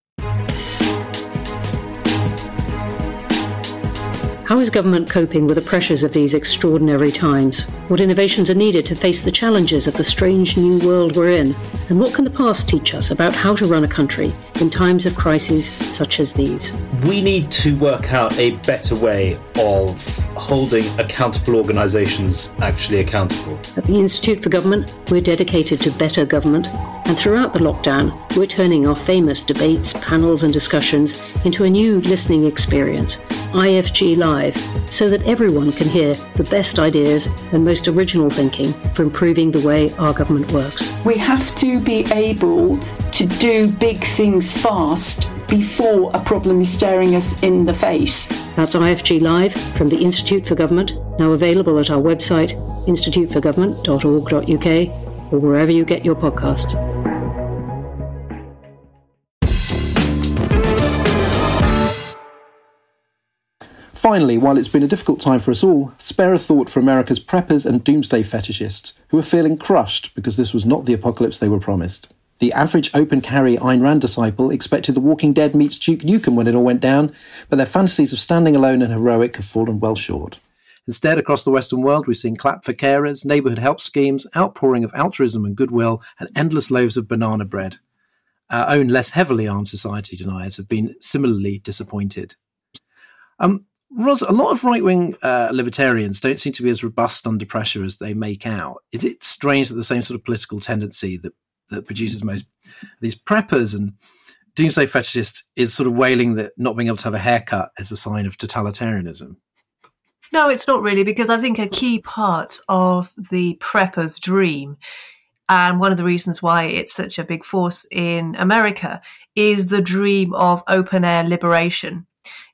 How is government coping with the pressures of these extraordinary times? What innovations are needed to face the challenges of the strange new world we're in? And what can the past teach us about how to run a country in times of crises such as these? We need to work out a better way of holding accountable organisations actually accountable. At the Institute for Government, we're dedicated to better government. And throughout the lockdown, we're turning our famous debates, panels and discussions into a new listening experience, IFG Live, so that everyone can hear the best ideas and most original thinking for improving the way our government works. We have to be able to do big things fast before a problem is staring us in the face. That's IFG Live from the Institute for Government, now available at our website, instituteforgovernment.org.uk, or wherever you get your podcasts. Finally, while it's been a difficult time for us all, spare a thought for America's preppers and doomsday fetishists who are feeling crushed because this was not the apocalypse they were promised. The average open-carry Ayn Rand disciple expected The Walking Dead meets Duke Nukem when it all went down, but their fantasies of standing alone and heroic have fallen well short. Instead, across the Western world, we've seen clap for carers, neighbourhood help schemes, outpouring of altruism and goodwill, and endless loaves of banana bread. Our own less heavily armed society deniers have been similarly disappointed. Ros, a lot of right-wing libertarians don't seem to be as robust under pressure as they make out. Is it strange that the same sort of political tendency that produces most of these preppers and doomsday fetishists is sort of wailing that not being able to have a haircut is a sign of totalitarianism? No, it's not really, because I think a key part of the prepper's dream, and one of the reasons why it's such a big force in America, is the dream of open-air liberation.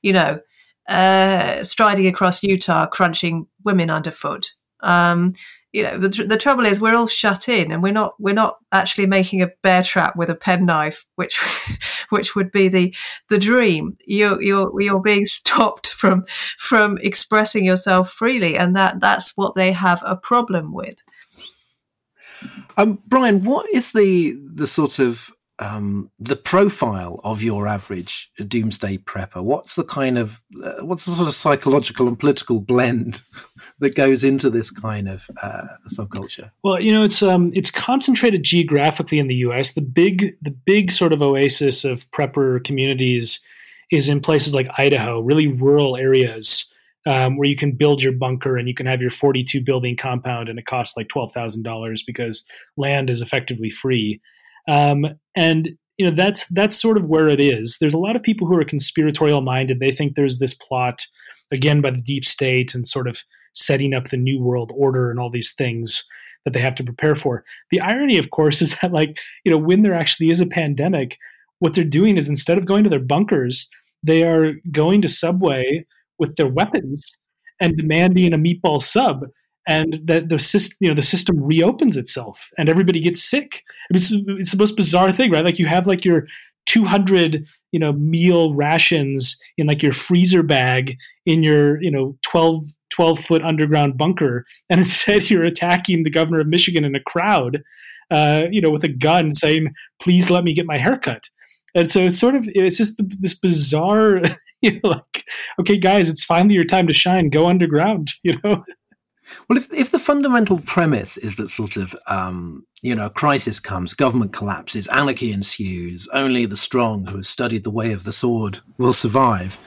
Striding across Utah, crunching women underfoot. The trouble is we're all shut in, and we're not actually making a bear trap with a penknife, which would be the dream. You're being stopped from expressing yourself freely, and that's what they have a problem with. Brian, what is the sort of the profile of your average doomsday prepper? What's the sort of psychological and political blend that goes into this kind of subculture? Well, it's concentrated geographically in the U.S. The big sort of oasis of prepper communities is in places like Idaho, really rural areas where you can build your bunker and you can have your 42 building compound, and it costs like $12,000 because land is effectively free. And that's sort of where it is. There's a lot of people who are conspiratorial minded. They think there's this plot, again, by the deep state and sort of setting up the new world order and all these things that they have to prepare for. The irony, of course, is that when there actually is a pandemic, what they're doing is instead of going to their bunkers, they are going to Subway with their weapons and demanding a meatball sub, and that the system reopens itself and everybody gets sick. It's the most bizarre thing, right? Like you have like your 200 meal rations in like your freezer bag in your 12-foot underground bunker, and instead you're attacking the governor of Michigan in a crowd with a gun saying, "Please let me get my haircut." And so it's just this bizarre okay guys, it's finally your time to shine, go underground. Well, if the fundamental premise is that sort of, a crisis comes, government collapses, anarchy ensues, only the strong who have studied the way of the sword will survive,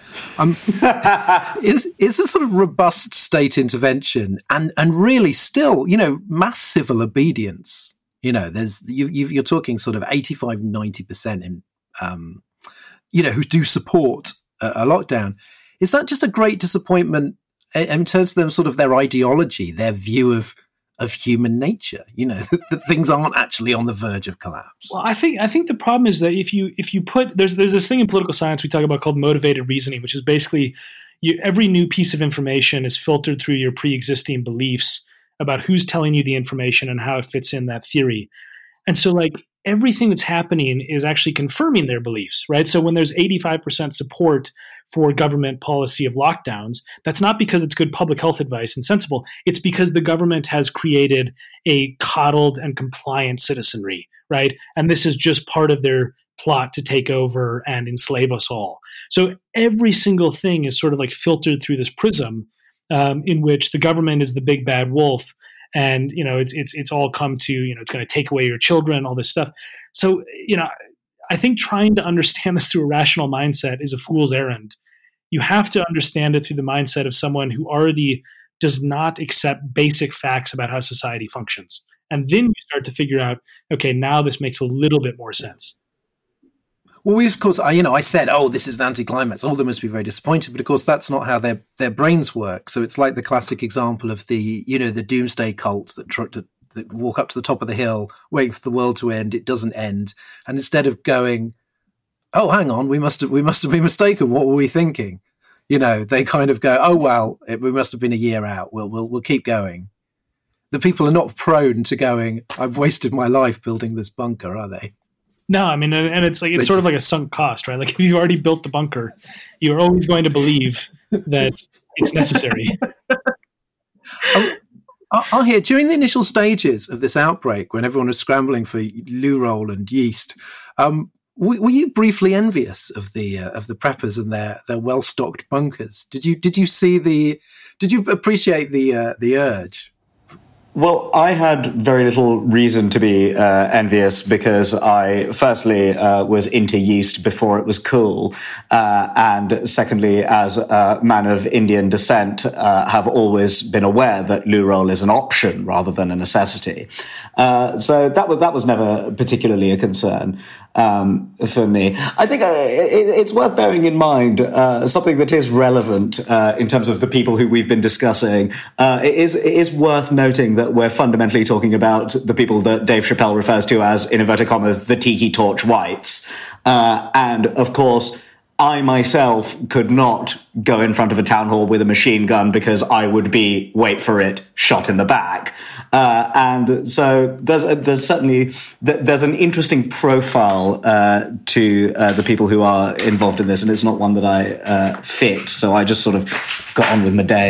is a sort of robust state intervention and really still, mass civil obedience. You're talking sort of 85, 90% in, who do support a lockdown. Is that just a great disappointment in terms of them, sort of their ideology, their view of human nature, that things aren't actually on the verge of collapse? Well, I think the problem is that if you put there's this thing in political science we talk about called motivated reasoning, which is basically every new piece of information is filtered through your pre-existing beliefs about who's telling you the information and how it fits in that theory. And so everything that's happening is actually confirming their beliefs, right? So when there's 85% support for government policy of lockdowns, that's not because it's good public health advice and sensible. It's because the government has created a coddled and compliant citizenry, right? And this is just part of their plot to take over and enslave us all. So every single thing is sort of filtered through this prism in which the government is the big bad wolf. And, it's all come to, it's going to take away your children, all this stuff. So, I think trying to understand this through a rational mindset is a fool's errand. You have to understand it through the mindset of someone who already does not accept basic facts about how society functions. And then you start to figure out, okay, now this makes a little bit more sense. Well, of course, I said, this is an anticlimax. All of them must be very disappointed, but of course, that's not how their brains work. So it's like the classic example of the doomsday cults that walk up to the top of the hill, waiting for the world to end. It doesn't end, and instead of going, "Oh, hang on, we must have been mistaken. What were we thinking?" They kind of go, "Oh well, we must have been a year out. We'll keep going." The people are not prone to going, "I've wasted my life building this bunker," are they? No, I mean, and it's sort of like a sunk cost, right? Like if you've already built the bunker, you're always going to believe that it's necessary. I'll hear during the initial stages of this outbreak, when everyone was scrambling for loo roll and yeast, were you briefly envious of the preppers and their well stocked bunkers? Did you appreciate the urge? Well, I had very little reason to be envious because I, firstly, was into yeast before it was cool. And secondly, as a man of Indian descent, have always been aware that loo roll is an option rather than a necessity. So that was never particularly a concern for me. I think it's worth bearing in mind something that is relevant in terms of the people who we've been discussing. It is worth noting that we're fundamentally talking about the people that Dave Chappelle refers to as, in inverted commas, the tiki torch whites. And of course, I myself could not go in front of a town hall with a machine gun because I would be, wait for it, shot in the back. And so there's certainly an interesting profile to the people who are involved in this, and it's not one that I fit. So I just sort of got on with my day.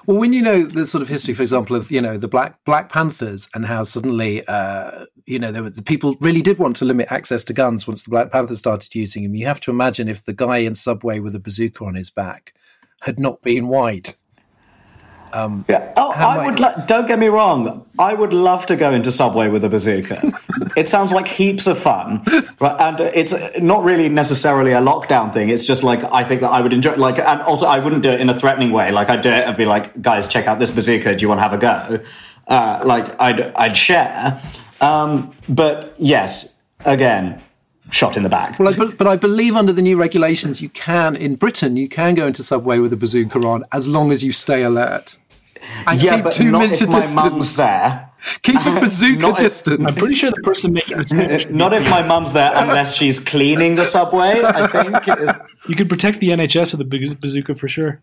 Well, when you know the sort of history, for example, of the Black Panthers and how suddenly the people really did want to limit access to guns once the Black Panthers started using them. You have to imagine if the guy in Subway with a bazooka on his back had not been white. Don't get me wrong. I would love to go into Subway with a bazooka. It sounds like heaps of fun, right? And it's not really necessarily a lockdown thing. It's just like, I think that I would enjoy it. Like, and also I wouldn't do it in a threatening way. Like, I'd do it and be like, guys, check out this bazooka. Do you want to have a go? I'd share. But yes, again, shot in the back. Well, but I believe under the new regulations, in Britain, you can go into Subway with a bazooka on as long as you stay alert. And keep 2 minutes of distance. My mum's there. Keep a bazooka distance. I'm pretty sure the person making the not if my mum's there, unless she's cleaning the Subway, I think. You could protect the NHS with a bazooka for sure.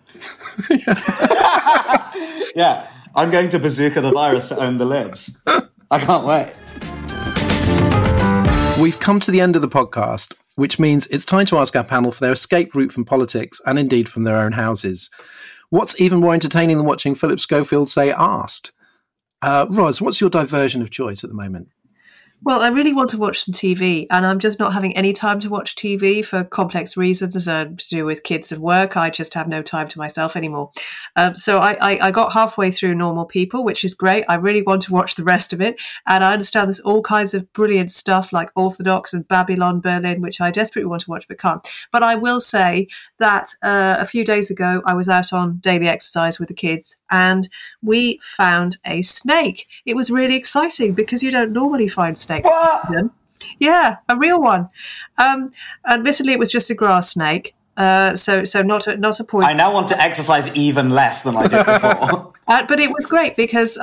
Yeah, I'm going to bazooka the virus to own the libs. I can't wait. We've come to the end of the podcast, which means it's time to ask our panel for their escape route from politics and indeed from their own houses. What's even more entertaining than watching Philip Schofield say asked? Roz, what's your diversion of choice at the moment? Well, I really want to watch some TV, and I'm just not having any time to watch TV for complex reasons to do with kids and work. I just have no time to myself anymore. So I got halfway through Normal People, which is great. I really want to watch the rest of it. And I understand there's all kinds of brilliant stuff like Orthodox and Babylon Berlin, which I desperately want to watch but can't. But I will say that a few days ago, I was out on daily exercise with the kids, and we found a snake. It was really exciting because you don't normally find snakes. What? Yeah, a real one. Admittedly, it was just a grass snake. So not a point. I now want to exercise even less than I did before. But it was great because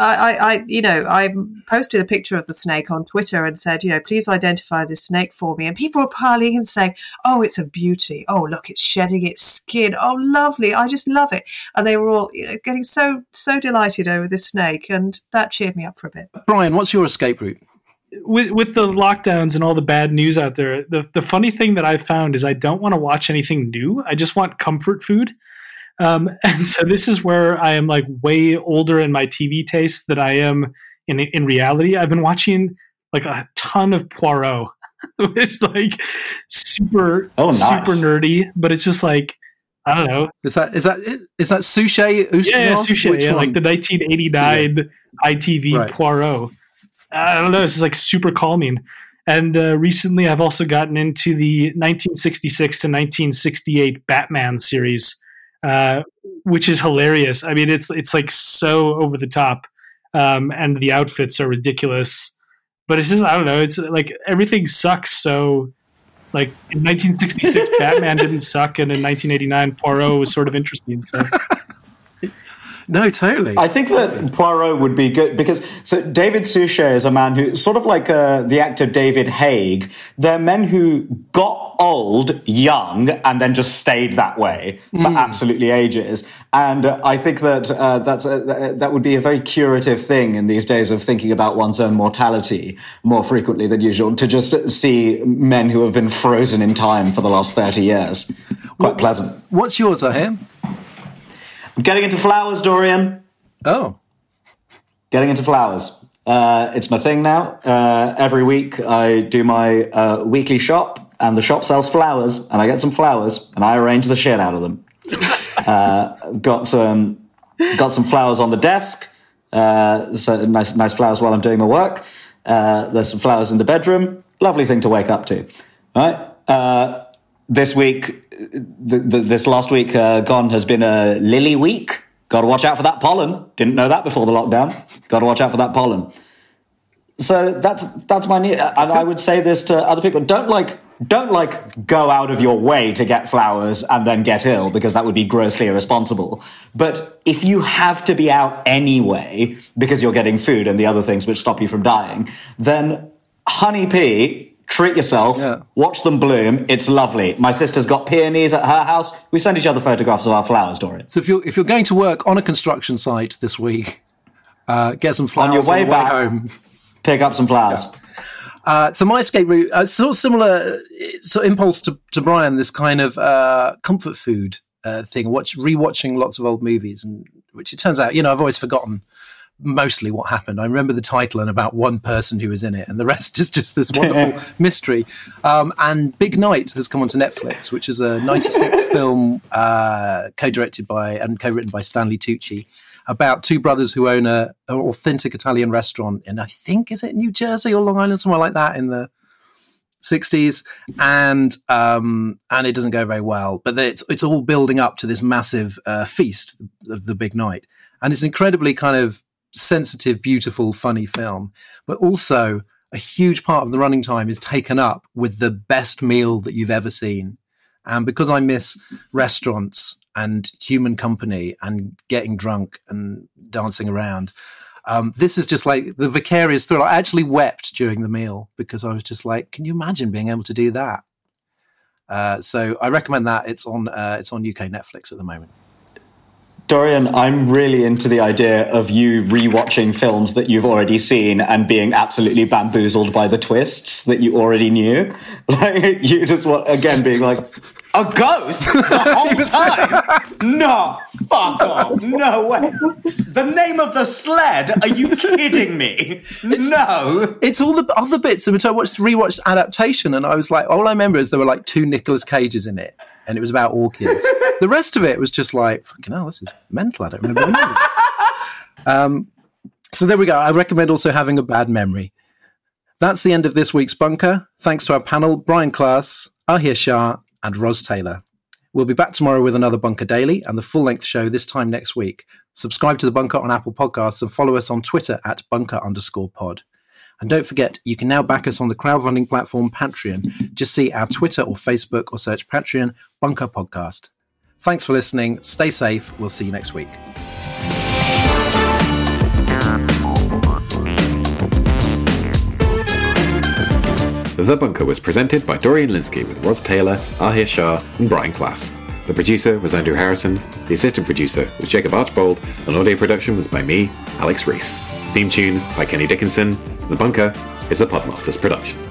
I posted a picture of the snake on Twitter and said, please identify this snake for me. And people were piling in saying, oh, it's a beauty. Oh, look, it's shedding its skin. Oh, lovely. I just love it. And they were all getting so delighted over this snake. And that cheered me up for a bit. Brian, what's your escape route? With the lockdowns and all the bad news out there, the funny thing that I've found is I don't want to watch anything new. I just want comfort food. And so this is where I am like way older in my TV taste than I am in reality. I've been watching like a ton of Poirot, which is like super nerdy, but it's just like, I don't know. Is that Suchet? Yeah, Suchet. Yeah, like the 1989 ITV right. Poirot. I don't know. It's just like super calming. And recently I've also gotten into the 1966 to 1968 Batman series, which is hilarious. I mean, it's like so over the top, and the outfits are ridiculous. But it's just, I don't know. It's like everything sucks. So like in 1966, Batman didn't suck. And in 1989, Poirot was sort of interesting. So. No, totally. I think that Poirot would be good because David Suchet is a man who, sort of like the actor David Haig, they're men who got old young and then just stayed that way for absolutely ages. And I think that that would be a very curative thing in these days of thinking about one's own mortality more frequently than usual, to just see men who have been frozen in time for the last 30 years. Quite pleasant. What's yours, Ahim? I'm getting into flowers, Dorian. Oh. Getting into flowers. It's my thing now. Every week I do my weekly shop, and the shop sells flowers, and I get some flowers, and I arrange the shit out of them. Got some flowers on the desk. So nice flowers while I'm doing my work. There's some flowers in the bedroom. Lovely thing to wake up to. All right? This week, this last week gone has been a lily week. Got to watch out for that pollen. Didn't know that before the lockdown. Got to watch out for that pollen. So that's my need. And I would say this to other people: don't go out of your way to get flowers and then get ill, because that would be grossly irresponsible. But if you have to be out anyway because you're getting food and the other things which stop you from dying, then honey pea. Treat yourself, watch them bloom. It's lovely. My sister's got peonies at her house. We send each other photographs of our flowers, Dorian. So if you're going to work on a construction site this week, get some flowers on your way back home. Pick up some flowers. Yeah. So my escape route, sort of similar impulse to Brian, this kind of comfort food thing, rewatching lots of old movies, and which it turns out, I've always forgotten mostly what happened. I remember the title and about one person who was in it, and the rest is just this wonderful mystery. And Big Night has come onto Netflix, which is a 96 film co-directed by and co-written by Stanley Tucci, about two brothers who own an authentic Italian restaurant in, I think, is it New Jersey or Long Island, somewhere like that, in the 60s, and it doesn't go very well. But it's all building up to this massive feast of the Big Night, and it's incredibly kind of sensitive, beautiful, funny film. But also, a huge part of the running time is taken up with the best meal that you've ever seen. And because I miss restaurants and human company and getting drunk and dancing around, this is just like the vicarious thrill. I actually wept during the meal because I was just like, can you imagine being able to do that? So I recommend that. It's on UK Netflix at the moment. Dorian, I'm really into the idea of you rewatching films that you've already seen and being absolutely bamboozled by the twists that you already knew. Like, you just want, again, being like, a ghost the whole time? No, fuck off. No way. The name of the sled? Are you kidding me? No. It's all the other bits of it. I rewatched Adaptation, and I was like, all I remember is there were like 2 Nicolas Cages in it, and it was about orchids. The rest of it was just like, fucking hell, this is mental. I don't remember anything. So there we go. I recommend also having a bad memory. That's the end of this week's Bunker. Thanks to our panel, Brian Klaas, Ahir Shah, and Ros Taylor. We'll be back tomorrow with another Bunker Daily and the full-length show this time next week. Subscribe to The Bunker on Apple Podcasts and follow us on Twitter at bunker_pod. And don't forget, you can now back us on the crowdfunding platform Patreon. Just see our Twitter or Facebook or search Patreon Bunker Podcast. Thanks for listening. Stay safe. We'll see you next week. The Bunker was presented by Dorian Lynskey with Ros Taylor, Ahir Shah, and Brian Klaas. The producer was Andrew Harrison, the assistant producer was Jacob Archbold, and audio production was by me, Alex Rees. Theme tune by Kenny Dickinson. The Bunker is a Podmasters production.